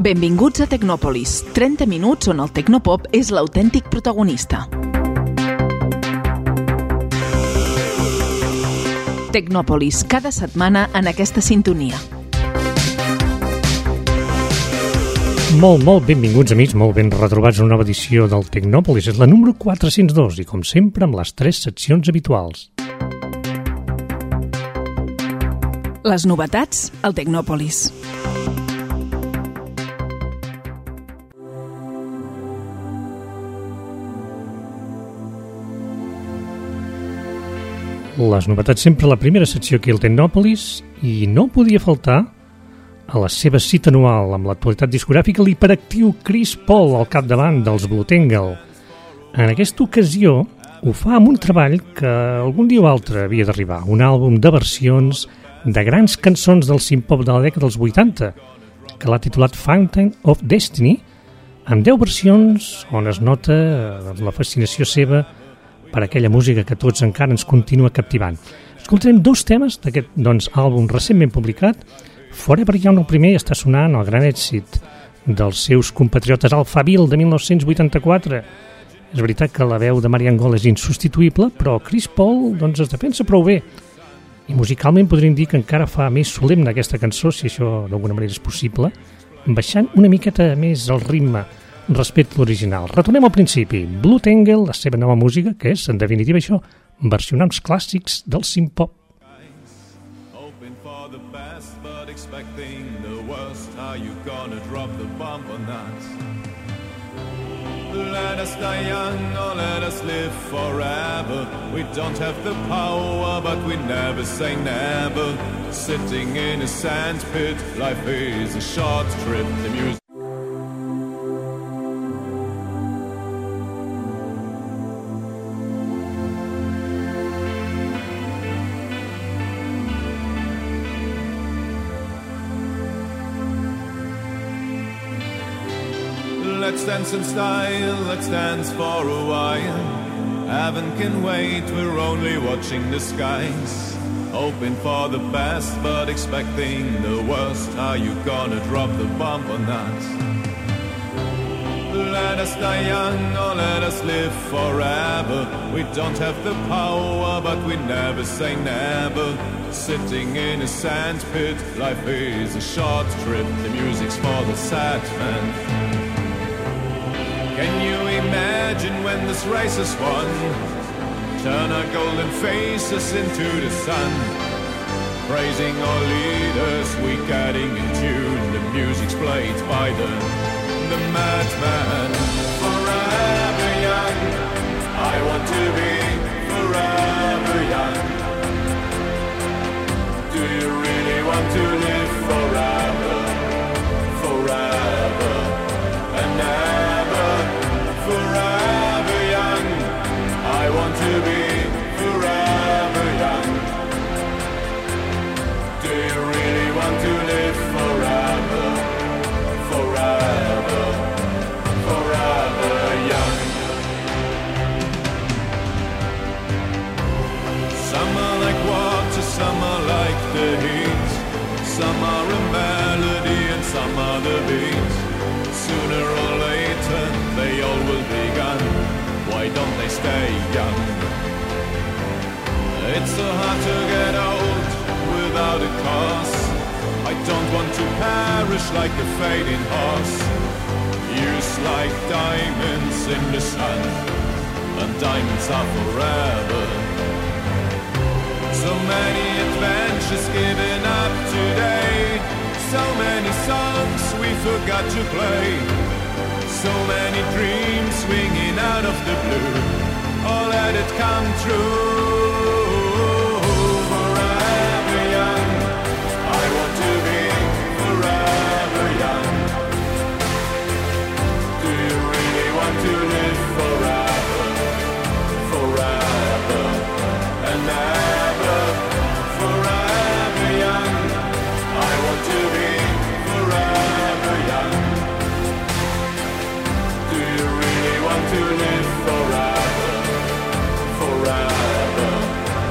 Benvinguts a Tecnòpolis, 30 minuts on el tecnopop és l'autèntic protagonista. Tecnòpolis, cada setmana en aquesta sintonia. Molt benvinguts, amics, molt ben retrobats en una nova edició del Tecnòpolis. És la número 402 i, com sempre, amb les 3 seccions habituals. Les novetats al Tecnòpolis. Les novetats sempre a la primera secció aquí al Tecnòpolis, i no podia faltar a la seva cita anual amb l'actualitat discogràfica l'hiperactiu Chris Paul al capdavant dels Blue Tangle. En aquesta ocasió ho fa amb un treball que algun dia o altre havia d'arribar, un àlbum de versions de grans cançons del synth-pop de la dècada dels 80, que l'ha titulat Fountain of Destiny, amb 10 versions on es nota la fascinació seva per aquella música que tots encara ens continua captivant. Escoltarem 2 temes d'aquest àlbum recentment publicat. Forever Young, el primer, està sonant el gran èxit dels seus compatriotes Alphaville de 1984. És veritat que la veu de Marianne Gold és insubstituïble, però Chris Paul es defensa prou bé. I musicalment podríem dir que encara fa més solemne aquesta cançó, si això d'alguna manera és possible, baixant una miqueta més el ritme respecte a l'original. Retornem al principi. Blue Tangle, la seva nova música, que és, en definitiva, això, versionar uns clàssics del synth-pop. Expecting the worst, are you gonna drop the bomb or not? Let us die young or let us live forever. We don't have the power, but we never say never. Sitting in a sandpit, life is a short trip. The music. Let's dance in style, let's dance for a while. Heaven can wait, we're only watching the skies. Hoping for the best, but expecting the worst. Are you gonna drop the bomb or not? Let us die young or let us live forever. We don't have the power, but we never say never. Sitting in a sandpit, life is a short trip. The music's for the sad man. Can you imagine when this race is won? Turn our golden faces into the sun. Praising our leaders, we getting in tune. The music's played by the madman. Forever young, I want to be forever young. Do you really want to live forever? Forever and ever. Forever young, I want to be forever young. Do you really want to live forever? Forever, forever young. Some are like water, some are like the heat. Some are a melody and some are the beat. Sooner or later, they all will be gone. Why don't they stay young? It's so hard to get old without a cause. I don't want to perish like a fading horse. Used like diamonds in the sun, and diamonds are forever. So many adventures given up today. So many songs we forgot to play. So many dreams swinging out of the blue. Oh, let it come true. Forever young, I want to be forever young. Do you really want to live forever? Forever and ever. Forever young, I want to be forever young. Do you really want to live forever? Forever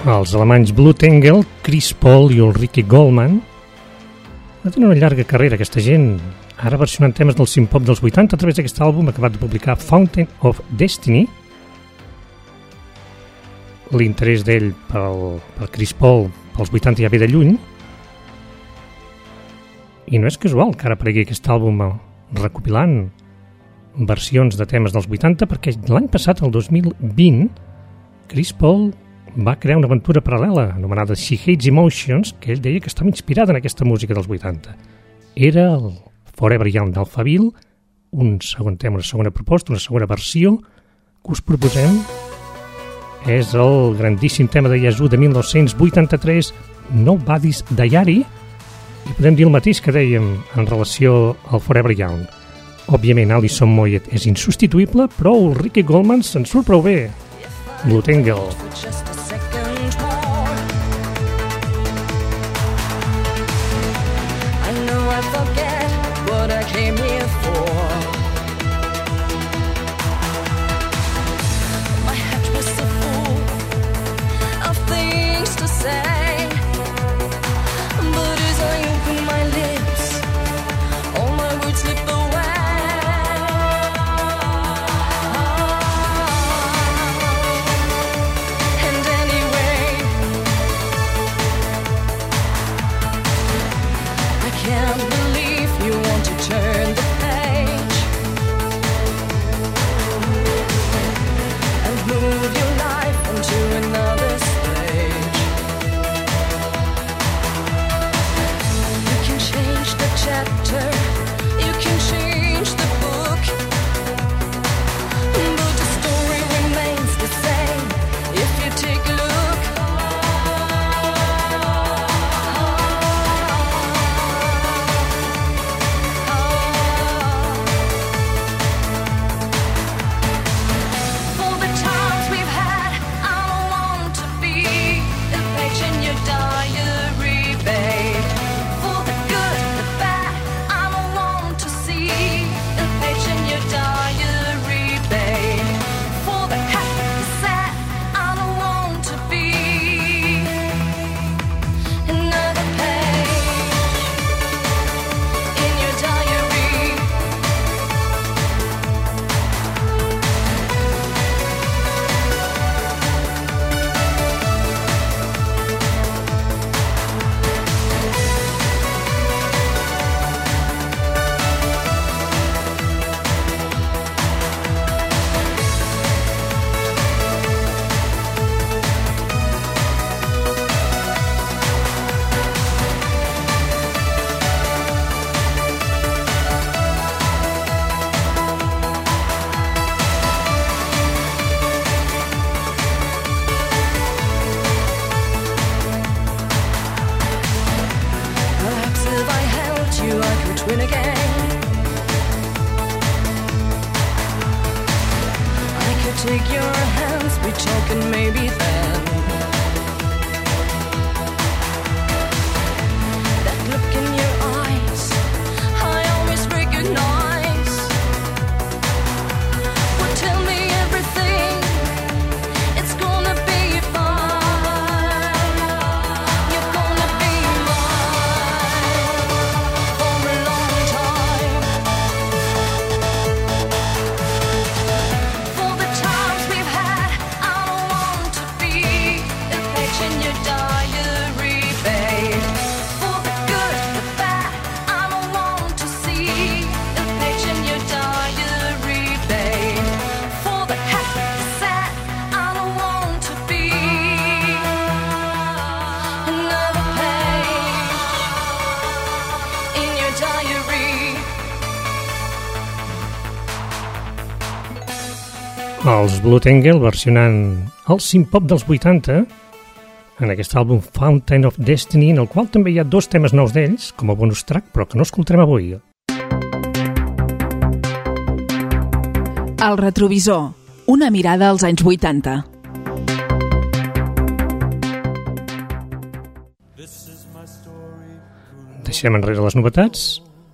Els alemanys Blue Tangle, Chris Paul i Ulrike Goldman tenen una llarga carrera, aquesta gent, ara versionant temes del synth-pop dels 80 a través d'aquest àlbum acabat de publicar Fountain of Destiny. L'interès d'ell per Chris Paul pels 80 ja ve de lluny, i no és casual que ara aparegui aquest àlbum recopilant versions de temes dels 80, perquè l'any passat, el 2020, Chris Paul va crear una aventura paral·lela anomenada She Hates Emotions, que ell deia que estava inspirada en aquesta música dels 80. Era el Forever Young d'Alphaville, un segon tema, una segona proposta, una segona versió que us proposem. És el grandíssim tema de Yazoo de 1983, Nobody's Diary, i podem dir el mateix que dèiem en relació al Forever Young. Òbviament, Alison Moyet és insubstituïble, però Ulrike Goldman se'n surt prou bé. Blue Tangle. Take your hands, be talking maybe then. That look in your eyes, I always recognize. Well, tell me everything, it's gonna be fine. You're gonna be mine for a long time. For the times we've had, I don't want to be a page in your diary, babe. For the good, the bad, I don't want to see a page in your diary, babe. For the happy, the sad, I don't want to be another page in your diary. Els Blue Tangle versionant el synth-pop dels 80 en aquest àlbum Fountain of Destiny, en el qual també hi ha dos temes nous d'ells com a bonus track, però que no escoltarem avui. El retrovisor. Una mirada als anys 80. Deixem enrere les novetats.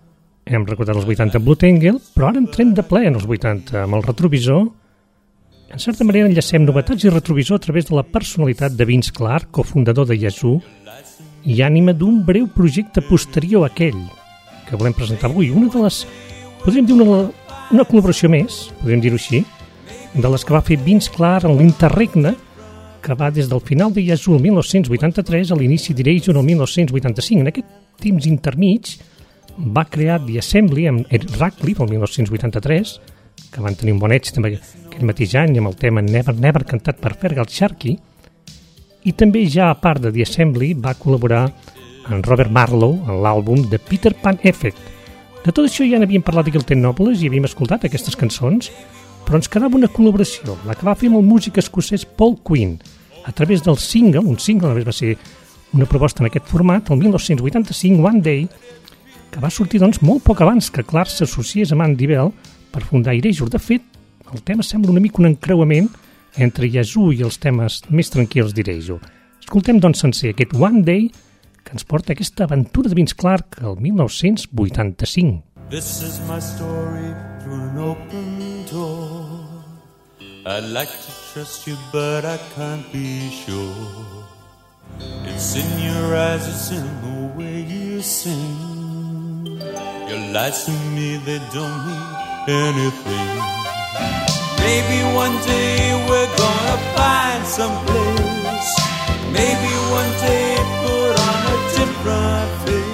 Hem recordat els 80 Blue Tangle, però ara entrem de ple en els 80 amb el retrovisor En certa manera enllacem novetats i retrovisor a través de la personalitat de Vince Clarke, cofundador de Yazoo, i ànima d'un breu projecte posterior a aquell que volem presentar avui. Una de les, podríem dir una col·laboració més, podríem dir-ho així, de les que va fer Vince Clarke en l'interregne, que va des del final de Yazoo el 1983 a l'inici d'Erasure el 1985. En aquest temps intermig va crear The Assembly amb Ed Radcliffe el 1983, que van tenir un bon èxit també aquell mateix any amb el tema Never Never cantat per Feargal Sharkey, i també ja a part de The Assembly va col·laborar amb Robert Marlowe en l'àlbum The Peter Pan Effect. De tot això ja n'havíem parlat aquí al Tecnòpolis i havíem escoltat aquestes cançons, però ens quedava una col·laboració, la que va fer amb el músic escocès Paul Quinn, a través del single, un single, a més va ser una proposta en aquest format, el 1985, One Day, que va sortir doncs molt poc abans que Clarke s'associés amb Andy Bell per fundar Erasure. De fet, el tema sembla una mica un encreuament entre Yazoo i els temes més tranquils d'Erasure. Escoltem doncs sencer aquest One Day que ens porta aquesta aventura de Vince Clarke el 1985. This is my story through an open door. I'd like to trust you, but I can't be sure. It's in your eyes, it's in the way you sing. Your lies to me, they don't mean anything. Maybe one day we're gonna find some place. Maybe one day put on a different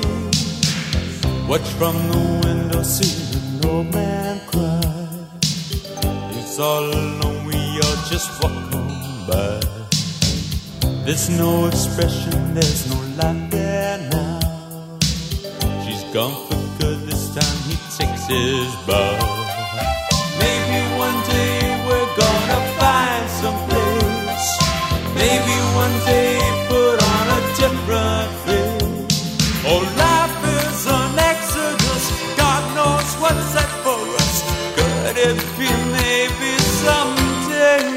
face. Watch from the window, see an old man cry. He's all alone, we all just walk on by. There's no expression, there's no life there now. She's gone for good, this time he takes his bow. Maybe one day we're gonna find some place. Maybe one day put on a different face. Oh, life is an exodus, God knows what's set for us. Could it be maybe someday?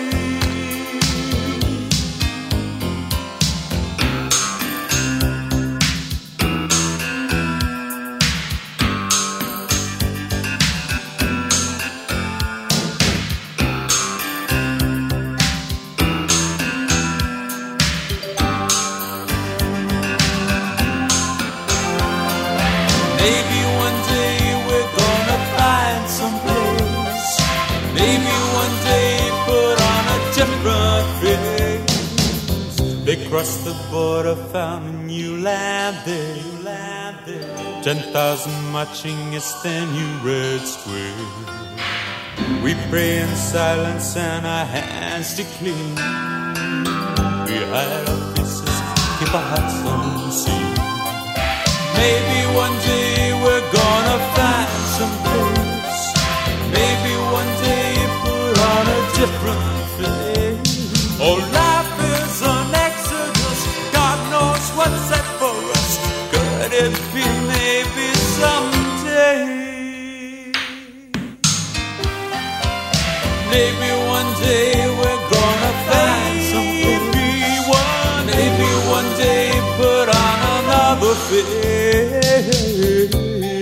Maybe one day we're gonna find some place. Maybe one day put on a different face. They crossed the border, found a new land there. 10,000 marching us the New Red Square. We pray in silence and our hands to clean. We hide our faces, keep our hearts unseen. Maybe one day we're gonna find some place. Maybe one day put on a different face. Oh, life is an exodus, God knows what's set for us. Could it be maybe someday? Maybe one day we're gonna find some place. Maybe one day put on another face.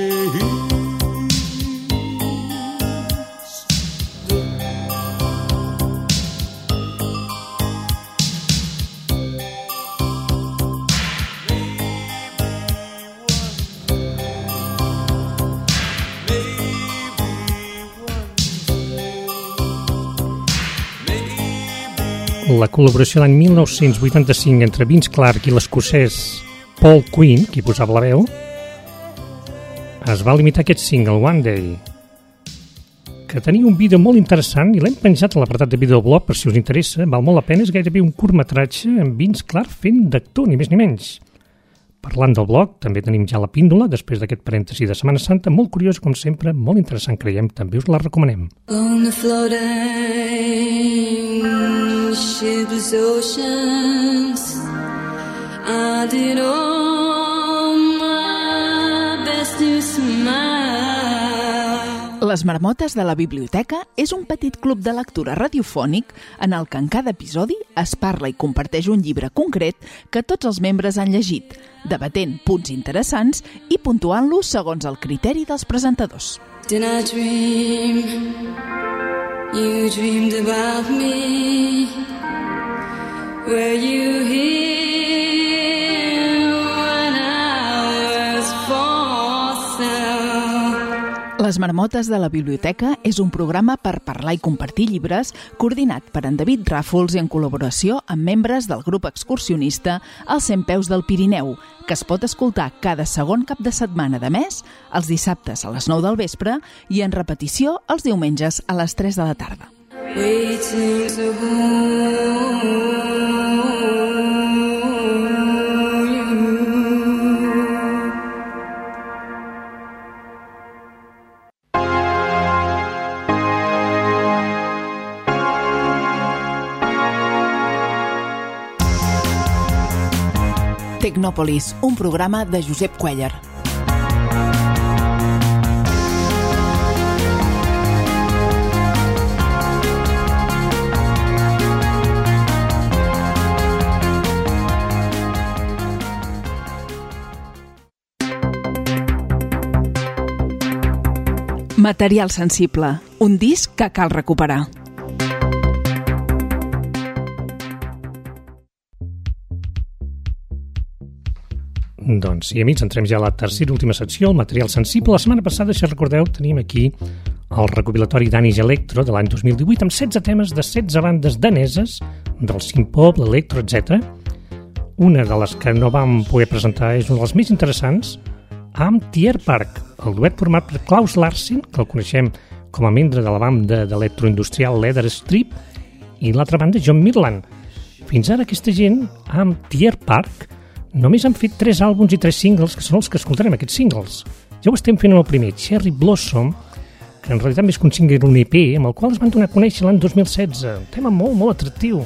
La col·laboració l'any 1985 entre Vince Clarke i l'escocès Paul Quinn, qui posava la veu, es va limitar a aquest single, One Day, que tenia un vídeo molt interessant i l'hem penjat a l'apartat de videoblog per si us interessa, val molt la pena, és gairebé un curtmetratge amb Vince Clarke fent d'actor, ni més ni menys. Parlant del blog, també tenim ja la píndola, després d'aquest parèntesi de Setmana Santa, molt curiós, com sempre, molt interessant, creiem, també us la recomanem. On the floating shipless oceans, I did all my best to smile. Les Marmotes de la Biblioteca és un petit club de lectura radiofònic en el que en cada episodi es parla i comparteix un llibre concret que tots els membres han llegit, debatent punts interessants i puntuant-los segons el criteri dels presentadors. Did I dream You dreamed about me. Were you here when I was for sale? Les Marmotes de la Biblioteca és un programa per parlar i compartir llibres coordinat per en David Ràfols i en col·laboració amb membres del grup excursionista als 100 peus del Pirineu, que es pot escoltar cada segon cap de setmana de mes, els dissabtes a les 9 del vespre i en repetició els diumenges a les 3 de la tarda. Waiting to hold you. Tecnòpolis, un programa de Josep Cuéllar. Material sensible, un disc que cal recuperar. Doncs sí, amics, entrem ja a la tercera i última secció, el material sensible. La setmana passada, si recordeu, tenim aquí el recopilatori Danish Electro de l'any 2018 amb 16 temes de 16 bandes daneses del synth-pop, l'electro, etc. Una de les que no vam poder presentar és una de les més interessants, amb Tier Park, el duet format per Klaus Larsen, que el coneixem com a membre de la banda d'electroindustrial Leather Strip, i l'altra banda John Midland. Fins ara aquesta gent, amb Tier Park, només han fet 3 àlbums i 3 singles, que són els que escoltarem, aquests singles. Ja ho estem fent en el primer, Cherry Blossom, que en realitat més que un single era un EP, amb el qual es van donar a conèixer l'any 2016. Un tema molt, molt atractiu.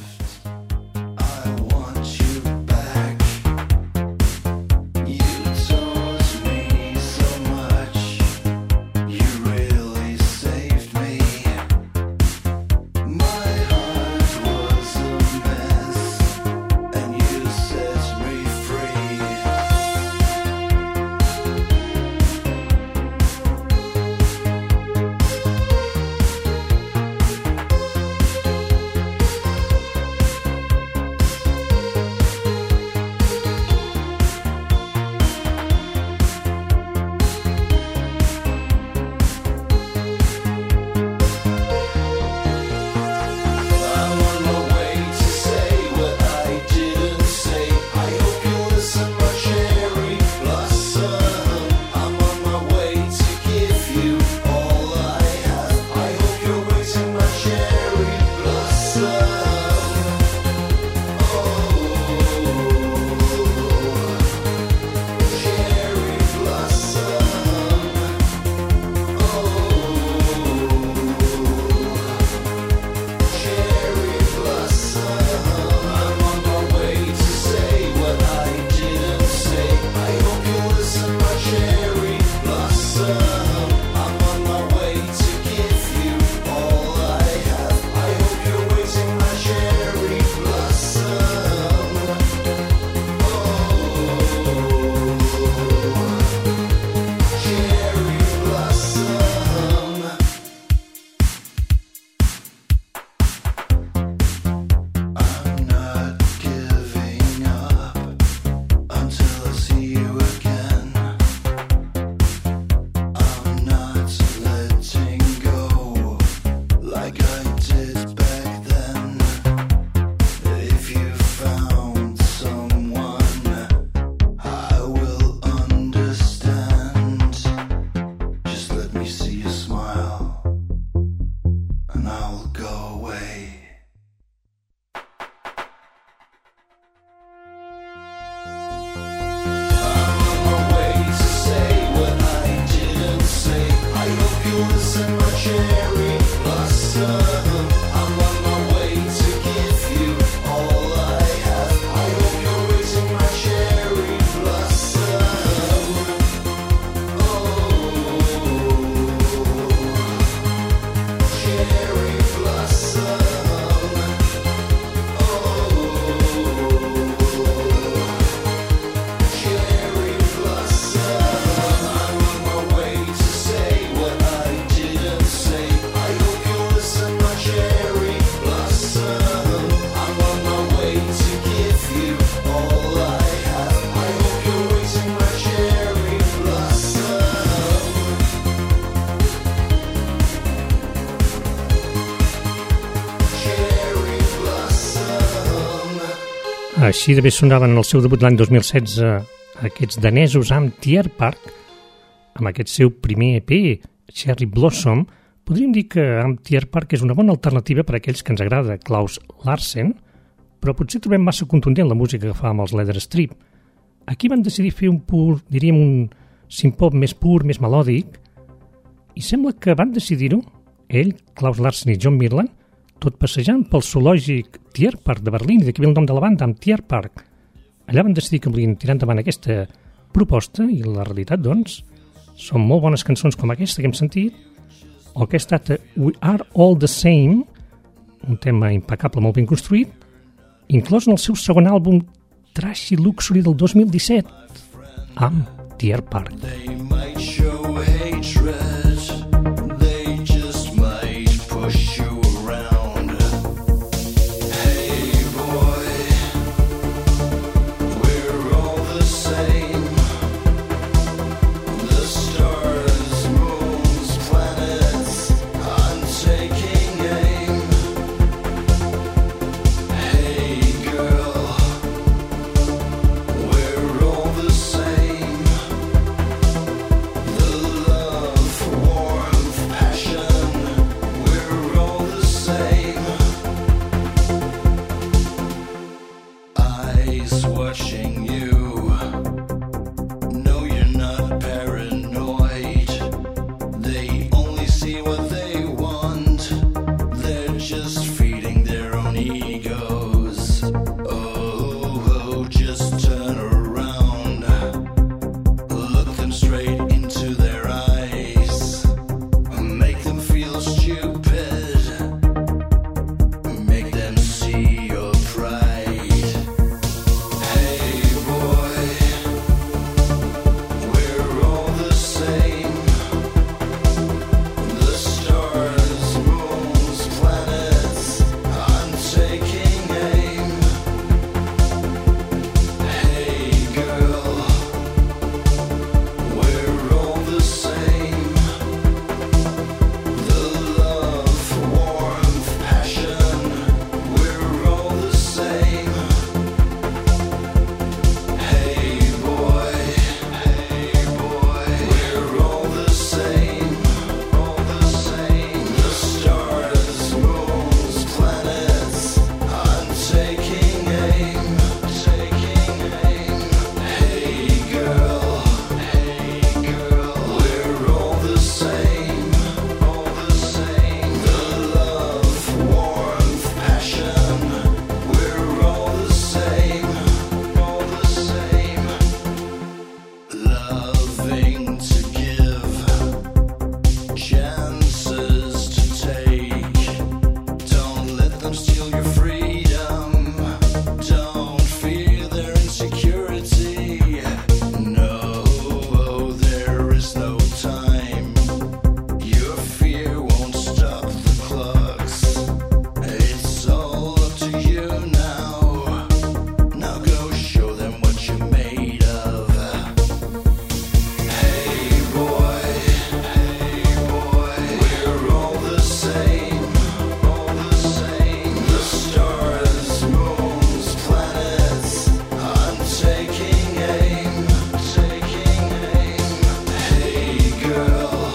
Així de bé sonaven en el seu debut l'any 2016 aquests danesos amb Tier Park, amb aquest seu primer EP, Cherry Blossom. Podríem dir que amb Tier Park és una bona alternativa per a aquells que ens agrada Klaus Larsen, però potser trobem massa contundent la música que fa amb els Leather Strip. Aquí van decidir fer un pur, diríem un synth-pop més pur, més melòdic, i sembla que van decidir-ho, ell, Klaus Larsen i John Mirland, tot passejant pel zoològic Tier Park de Berlín, i d'aquí ve el nom de la banda, amb Tier Park. Allà van decidir que volien tirar endavant aquesta proposta, i la realitat, doncs, són molt bones cançons com aquesta que hem sentit, o que ha estat We Are All The Same, un tema impecable, molt ben construït, inclòs en el seu segon àlbum Trashy Luxury del 2017, amb Tier Park. They might show hatred, they just might push you around. Hey boy, we're all the same. The stars, moons, planets, I'm taking aim. Hey girl, we're all the same. The love, warmth, passion, we're all the same. Eyes watching you. No, you're not paranoid. They only see what they want. They're just feeding their own egos. Oh, just turn around. Look them straight into their eyes. Make them feel stupid. Make them see your pride. Hey boy, we're all the same. The stars, moons, planets, I'm taking aim. Hey girl, we're all the same. The love, warmth, passion, we're all the same. Hey boy, we're all the same, all the same. The stars, moons, planets, I'm taking aim, taking aim. Hey girl, we're all the same, all the same. The love, warmth, passion, we're all the same, all the same. Loving to give, chances to take. Don't let them steal your freedom. Don't fear their insecurity. No, there is no time. Your fear won't stop the clocks. It's all up to you now. Now go show them what you're made of. Hey boy, we're all the same, all the same. The stars, moons, planets, I'm taking aim, taking aim. Hey girl,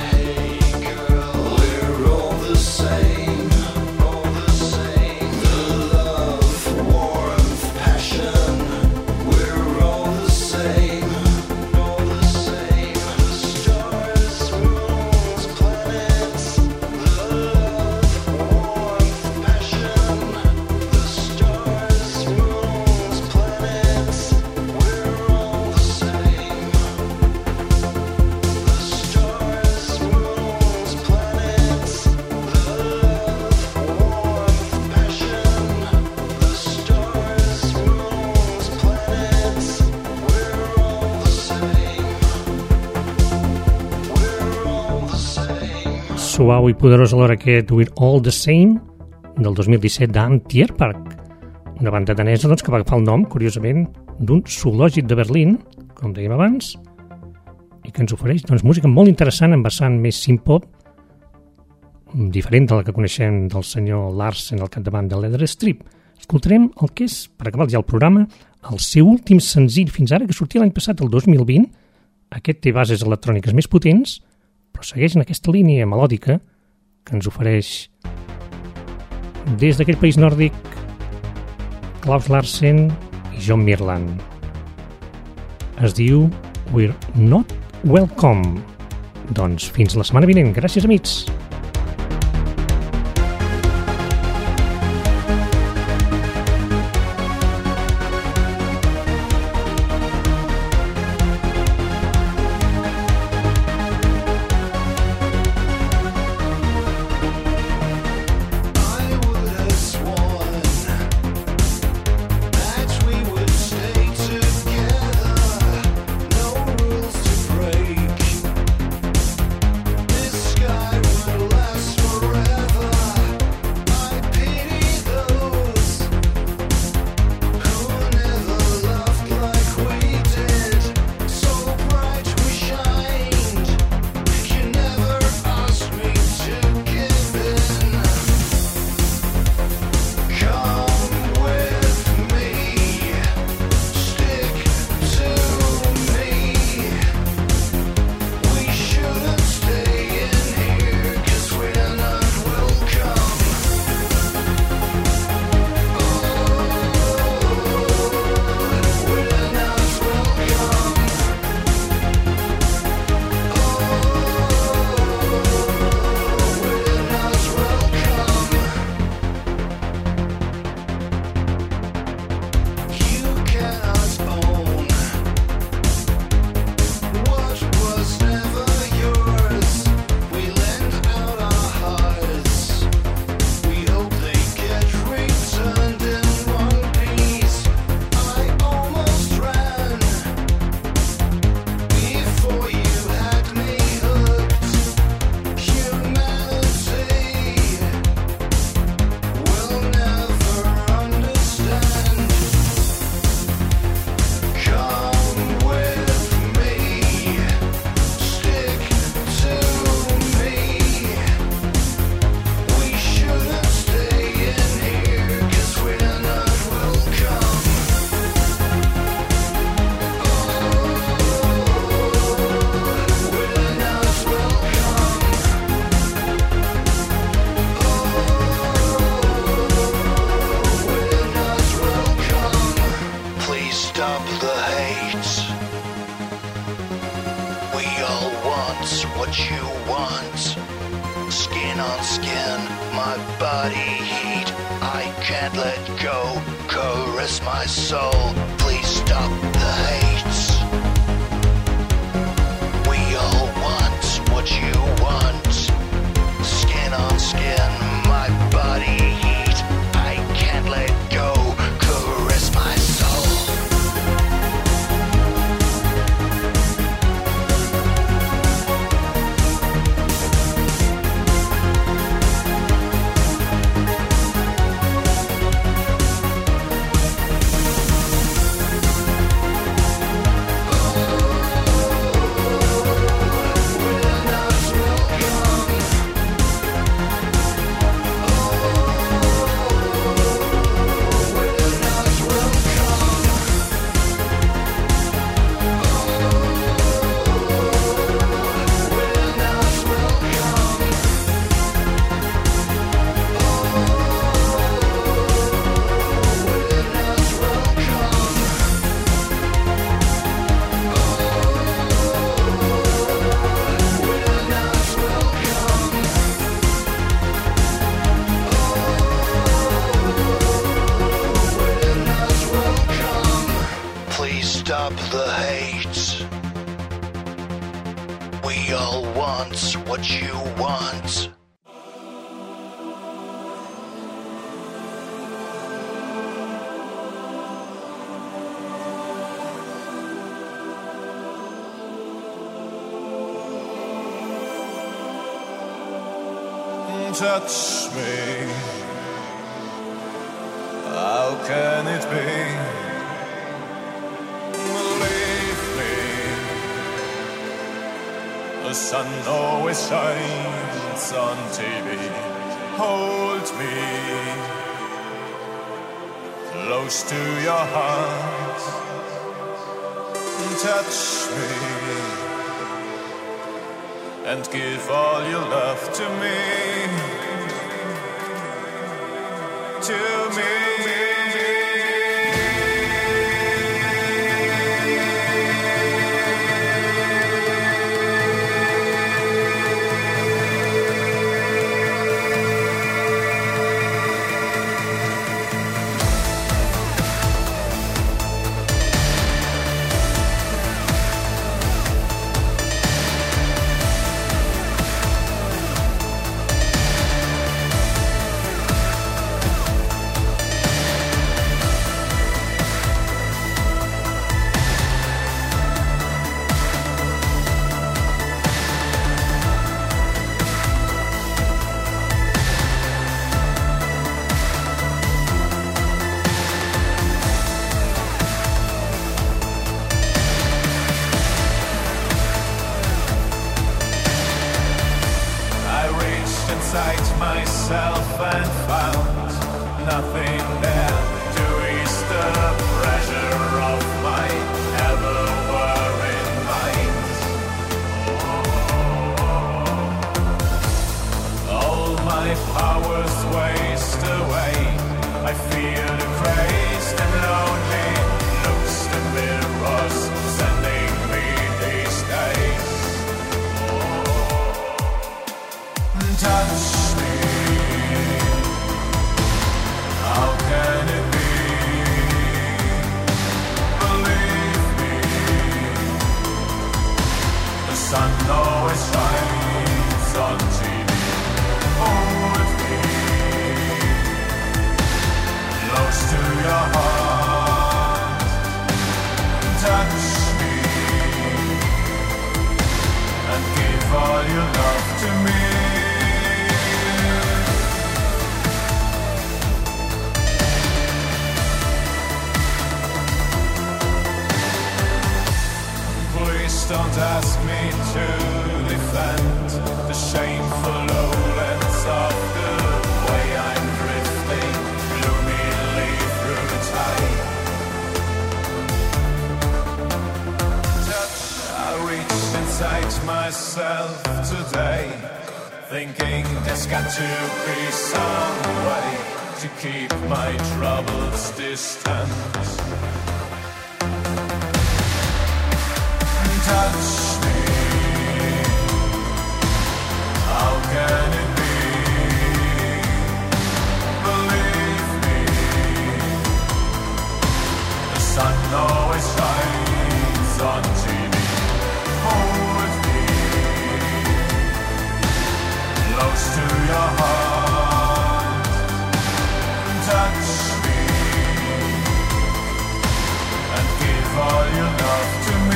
we're all the same, all the same. The love, warmth, passion, we're all the same, all the same. The stars, moons, planets, the love, warmth, passion. The stars, moons, planets, we're all the same. The stars, moons, planets, the love, warmth, passion. The stars, moons, planets, we're all the same. We're all the same. Suau i poderós alhora aquest We're All The Same del 2017 d'Ant Tier Park, una banda danesa doncs, que va agafar el nom, curiosament, d'un zoològic de Berlín, com dèiem abans, i que ens ofereix doncs, música molt interessant en vessant més synth-pop, diferent de la que coneixem del senyor Larsen al capdavant de Leather Strip. Escoltarem el que és, per acabar ja el programa, el seu últim senzill fins ara, que sortia l'any passat, el 2020. Aquest té bases electròniques més potents, però segueix en aquesta línia melòdica que ens ofereix des d'aquell país nòrdic Klaus Larsen i John Mirland. Es diu We're Not Welcome. Doncs fins la setmana vinent. Gràcies, amics. I would have sworn that we would stay together, no rules to break. This sky would last forever. I pity those who never loved like we did. So bright we shined. You never asked me to give in. Come with me, stick to me. We shouldn't stay in here 'cause we're not welcome. We're not welcome. We're not welcome. You cannot own what was never yours. We lend out our hearts. We hope they get returned in one piece. I almost ran before you had me hooked. Humanity will never understand. Come with me, stick to me. We shouldn't stay in here 'cause we're not welcome. We're not welcome. We're not welcome. Please stop the hate. We all want what you want. Skin on skin, my body heat. I can't let go. Caress my soul. Please stop the hate. We all want what you want. Skin on skin, my body heat. I can't let go. Caress my soul. Please stop the hate. We all want what you want. Touch me. How can it be? Believe me, the sun always shines on TV. Hold me, close to your heart. Touch me and give all your love to me. To me. Inside myself and found nothing there to ease the pressure of my ever-worrying mind. All my powers waste away. I feel crazed and lonely. Looks the mirrors sending me these days. Touch me. How can it be? Believe me. The sun always shines on TV. Hold me close to your heart. Touch me and give all your love to me. Don't ask me to defend the shameful lowlands of the way I'm drifting gloomily through the tide. I reached inside myself today, thinking there's got to be some way to keep my troubles distant. Touch me. How can it be? Believe me. The sun always shines on TV. Hold me close to your heart. Touch me and give all your love to me.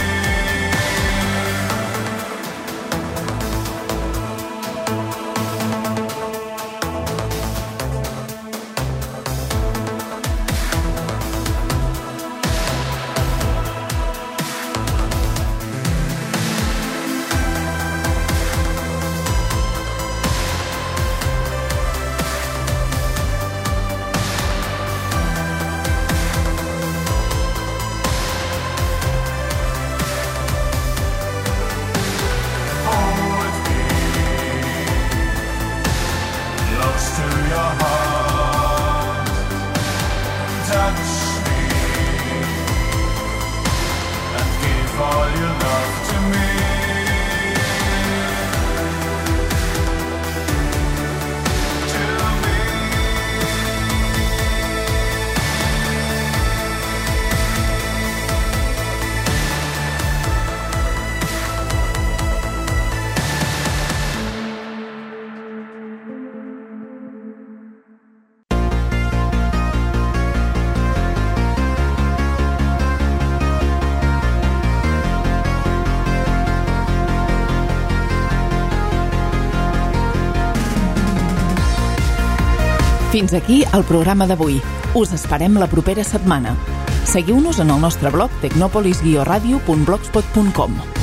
Fins aquí el programa d'avui. Us esperem la propera setmana. Seguiu-nos en el nostre blog tecnopolis-radio.blogspot.com.